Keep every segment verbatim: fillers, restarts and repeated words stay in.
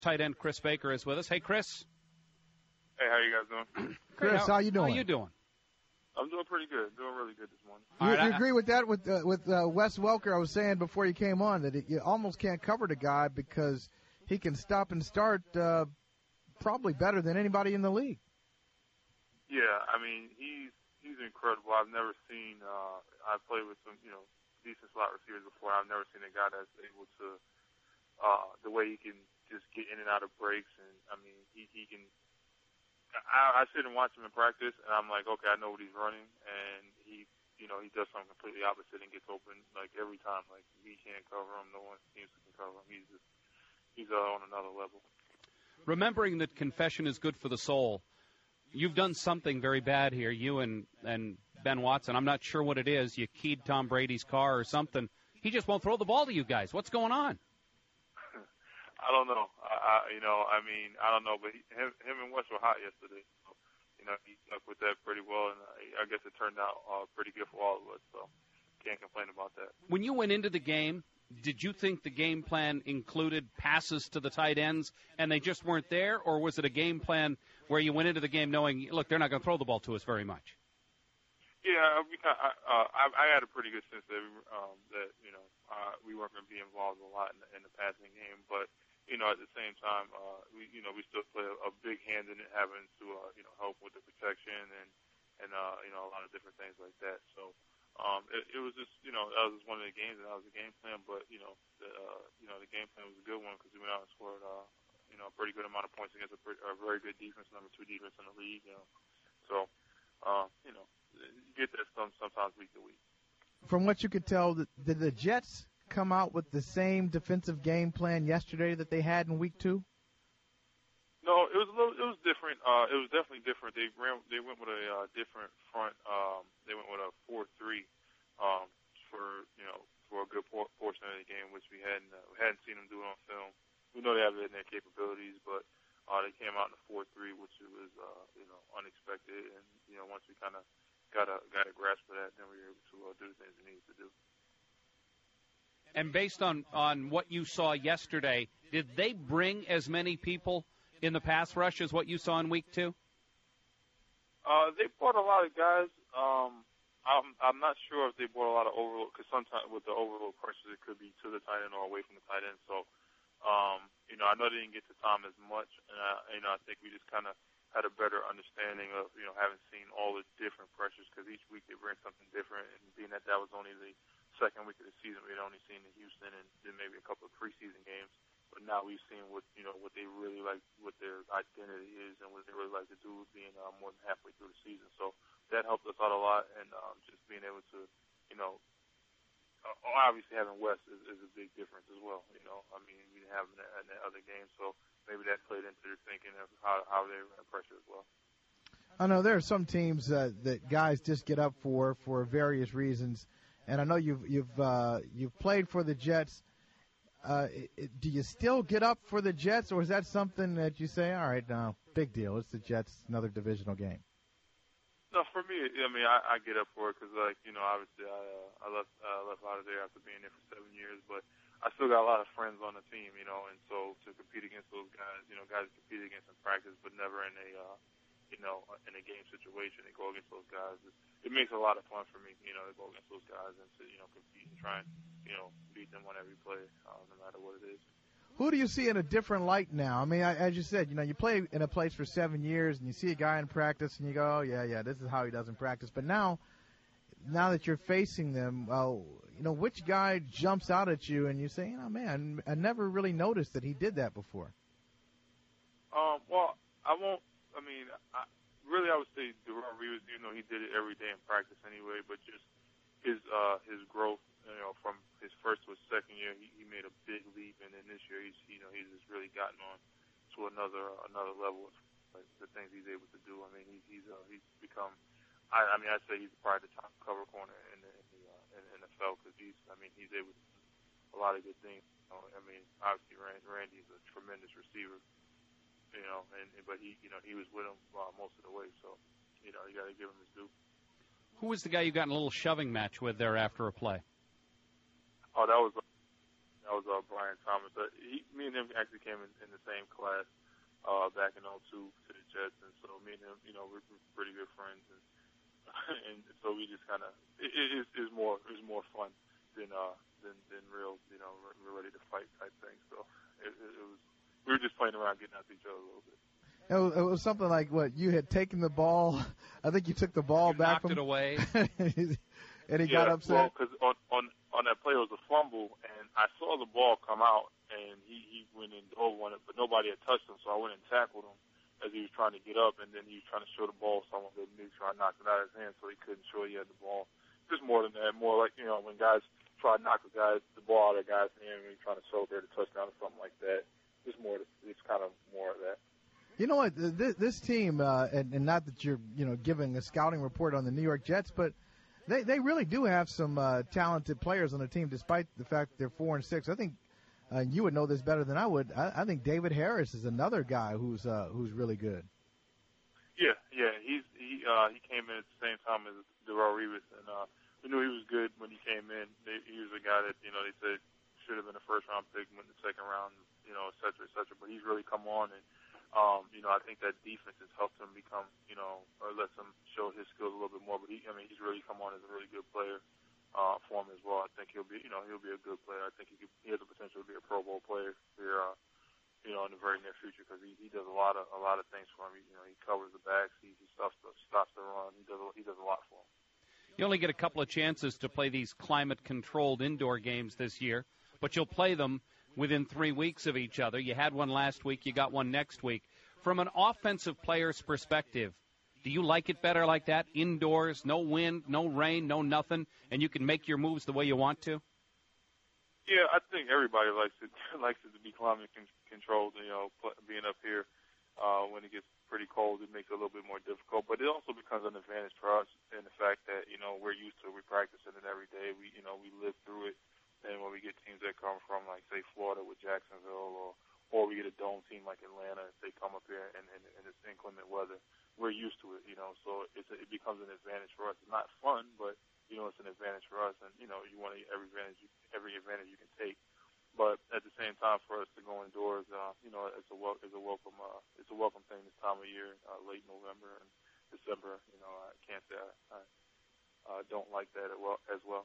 Tight end Chris Baker is with us. Hey, Chris. Hey, how you guys doing? Chris, how, how you doing? How you doing? I'm doing pretty good. Doing really good this morning. You, All right, you I, agree with that with uh, with uh, Wes Welker? I was saying before you came on that it, you almost can't cover the guy because he can stop and start uh, probably better than anybody in the league. Yeah, I mean he's he's incredible. I've never seen. Uh, I've played with some you know decent slot receivers before. I've never seen a guy that's able to uh, the way he can just get in and out of breaks, and I mean he he can. I, I sit and watch him in practice, and I'm like, okay, I know what he's running, and he, you know, he does something completely opposite and gets open like every time. Like he can't cover him, no one seems to can cover him. He's just, he's uh, on another level. Remembering that confession is good for the soul, you've done something very bad here. You and and Ben Watson. I'm not sure what it is. You keyed Tom Brady's car or something. He just won't throw the ball to you guys. What's going on? I don't know. I, I, you know, I mean, I don't know, but he, him, him and Wes were hot yesterday. So, you know, he stuck with that pretty well, and I, I guess it turned out uh, pretty good for all of us. So, can't complain about that. When you went into the game, did you think the game plan included passes to the tight ends, and they just weren't there, or was it a game plan where you went into the game knowing, look, they're not going to throw the ball to us very much? Yeah, we kind of, uh, I, I had a pretty good sense that um, that you know uh, we weren't going to be involved a lot in the, in the passing game, but. You know, at the same time, uh, we you know we still play a, a big hand in it, having to uh, you know help with the protection and and uh, you know a lot of different things like that. So um, it, it was just you know that was just one of the games, and that was a game plan. But you know the uh, you know the game plan was a good one because we went out and scored uh, you know a pretty good amount of points against a, pretty, a very good defense, number two defense in the league. You know, so uh, you know you get that some, sometimes week to week. From what you could tell, did the Jets come out with the same defensive game plan yesterday that they had in week two? No, it was a little. It was different. Uh, it was definitely different. They ran. They went with a uh, different front. Um, they went with a four three um, for you know for a good por- portion of the game, which we hadn't uh, we hadn't seen them do on film. We know they have it in their capabilities, but uh, they came out in a four three, which was uh, you know unexpected. And you know once we kind of got a got a grasp of that, then we were able to uh, do the things we needed to do. And based on, on what you saw yesterday, did they bring as many people in the pass rush as what you saw in week two? Uh, they brought a lot of guys. Um, I'm, I'm not sure if they brought a lot of overload, because sometimes with the overload pressures, it could be to the tight end or away from the tight end. So, um, you know, I know they didn't get to Tom as much, and I, you know, I think we just kind of had a better understanding of, you know, having seen all the different pressures, because each week they bring something different, and being that that was only the second week of the season, we had only seen in Houston and then maybe a couple of preseason games. But now we've seen what you know what they really like, what their identity is, and what they really like to do, being uh, more than halfway through the season. So that helped us out a lot, and um, just being able to, you know, uh, obviously having Wes is, is a big difference as well. You know, I mean, we didn't have him in the, in the other games, so maybe that played into their thinking of how how they were under pressure as well. I know there are some teams uh, that guys just get up for for various reasons. And I know you've you've uh, you've played for the Jets. Uh, it, do you still get up for the Jets, or is that something that you say, all right, no, big deal, it's the Jets, another divisional game? No, for me, I mean, I, I get up for it because, like, you know, obviously I uh, I left uh, left out of there after being there for seven years, but I still got a lot of friends on the team, you know, and so to compete against those guys, you know, guys compete against in practice, but never in a uh, you know, in a game situation and go against those guys. It, it makes a lot of fun for me, you know, to go against those guys and to, you know, compete and try and, you know, beat them whenever you play, uh, no matter what it is. Who do you see in a different light now? I mean, I, as you said, you know, you play in a place for seven years and you see a guy in practice and you go, oh, yeah, yeah, this is how he does in practice. But now, now that you're facing them, well, you know, which guy jumps out at you and you say, oh, man, I never really noticed that he did that before? Um, well, I won't. I mean, I, really, I would say Darrelle Revis, even though he did it every day in practice anyway, but just his uh, his growth, you know, from his first to his second year, he, he made a big leap, and then this year, he's you know he's just really gotten on to another another level of like, the things he's able to do. I mean, he, he's uh, he's become. I, I mean, I'd say he's probably the top cover corner in the in the, uh, in, in the N F L because he's. I mean, he's able to do a lot of good things. You know, I mean, obviously, Randy, Randy's a tremendous receiver. You know, and but he, you know, he was with him uh, most of the way, so you know, you got to give him his due. Who was the guy you got in a little shoving match with there after a play? Oh, that was That was uh, Brian Thomas. But he, me and him actually came in, in the same class uh, back in oh two to the Jets, and so me and him, you know, we're, we're pretty good friends, and and so we just kind of it, it is is more is more fun than uh than than real, you know, we're ready to fight type thing. So it, it, it was we were just playing around, getting after each other a little bit. It was, it was something like what you had taken the ball. I think you took the ball you back knocked from it away, and he yeah, got upset. Well, because on, on on that play it was a fumble, and I saw the ball come out, and he he went and dove on it, but nobody had touched him, so I went and tackled him as he was trying to get up, and then he was trying to show the ball to someone that knew, trying to knock it out of his hand, so he couldn't show he had the ball. Just more than that, more like, you know, when guys try to knock the guys the ball out of the guy's hand when he's trying to celebrate a touchdown or something like that. It's more, it's kind of more of that. You know what? This, this team, uh, and, and not that you're, you know, giving a scouting report on the New York Jets, but they they really do have some uh, talented players on the team, despite the fact they're four and six. I think uh, you would know this better than I would. I, I think David Harris is another guy who's uh, who's really good. Yeah, yeah, he's he uh, he came in at the same time as Darrelle Revis, and uh, we knew he was good when he came in. They, he was a guy that, you know, they said should have been a first round pick, went in the second round, you know, et cetera, et cetera. But he's really come on, and um, you know, I think that defense has helped him become, you know, or lets him show his skills a little bit more. But he, I mean, he's really come on as a really good player uh, for him as well. I think he'll be, you know, he'll be a good player. I think he could, he has the potential to be a Pro Bowl player here, uh, you know, in the very near future, because he, he does a lot of a lot of things for him. He, you know, he covers the backs, he, he stops the stops the run. He does a, he does a lot for him. You only get a couple of chances to play these climate-controlled indoor games this year, but you'll play them within three weeks of each other. You had one last week. You got one next week. From an offensive player's perspective, do you like it better like that, indoors, no wind, no rain, no nothing, and you can make your moves the way you want to? Yeah, I think everybody likes it likes it to be climate con- controlled. You know, being up here uh, when it gets pretty cold, it makes it a little bit more difficult. But it also becomes an advantage for us in the fact that, you know, we're used to it. We practice in it every day. We, you know, we live through it. And when we get teams that come from, like, say, Florida with Jacksonville, or or we get a dome team like Atlanta, if they come up here and, and, and it's inclement weather, we're used to it, you know. So it's a, it becomes an advantage for us. It's not fun, but, you know, it's an advantage for us. And, you know, you want every advantage you, every advantage you can take. But at the same time, for us to go indoors, uh, you know, it's a wel- it's a welcome uh, it's a welcome thing this time of year, uh, late November and December. You know, I can't say I, I uh, don't like that as well. As well.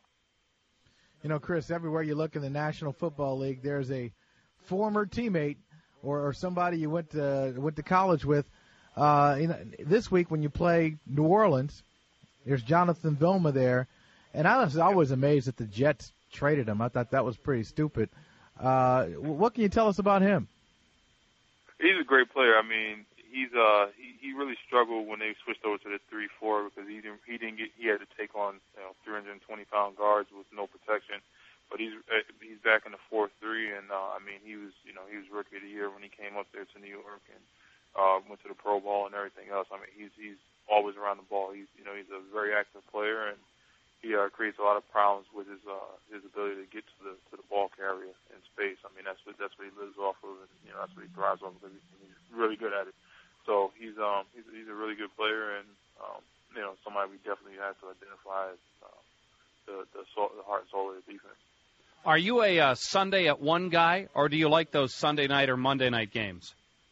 You know, Chris, everywhere you look in the National Football League, there's a former teammate or, or somebody you went to went to college with. Uh, you know, this week when you play New Orleans, there's Jonathan Vilma there, and I was always amazed that the Jets traded him. I thought that was pretty stupid. Uh, what can you tell us about him? He's a great player. I mean, he's uh he, he really struggled when they switched over to the three four because he didn't he didn't get he had to take on, you know, three hundred twenty pound guards with no protection. But he's he's back in the four three, and uh, I mean, he was you know he was rookie of the year when he came up there to New York and uh, went to the Pro Bowl and everything else. I mean, he's he's always around the ball. He's you know he's a very active player, and he uh, creates a lot of problems with his uh, his ability to get to the to the ball carrier in space. I mean, that's what that's what he lives off of, and you know that's what he thrives off of because he's really good at it. So he's um he's, he's a really good player, and um, you know somebody we definitely have to identify as uh, the the, soul, the heart and soul of the defense. Are you a uh, Sunday at one guy, or do you like those Sunday night or Monday night games?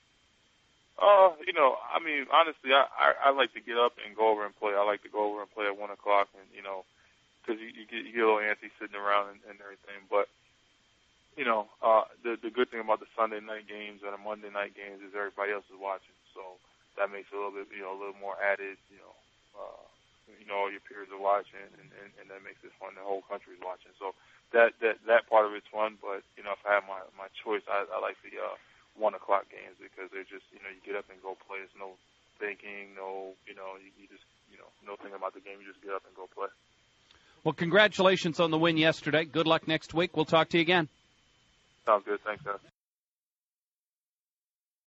Uh, you know, I mean, honestly, I, I I like to get up and go over and play. I like to go over and play at one o'clock, and you know. Because you, you, get, you get a little antsy sitting around and, and everything. But, you know, uh, the, the good thing about the Sunday night games and the Monday night games is everybody else is watching. So that makes it a little bit, you know, a little more added, you know, uh, you know, all your peers are watching, and, and, and that makes it fun. The whole country is watching. So that, that, that part of it's fun. But, you know, if I have my, my choice, I, I like the uh, one o'clock games because they're just, you know, you get up and go play. There's no thinking, no, you know, you, you just, you know, no thinking about the game. You just get up and go play. Well, congratulations on the win yesterday. Good luck next week. We'll talk to you again. Sounds good. Thanks, guys.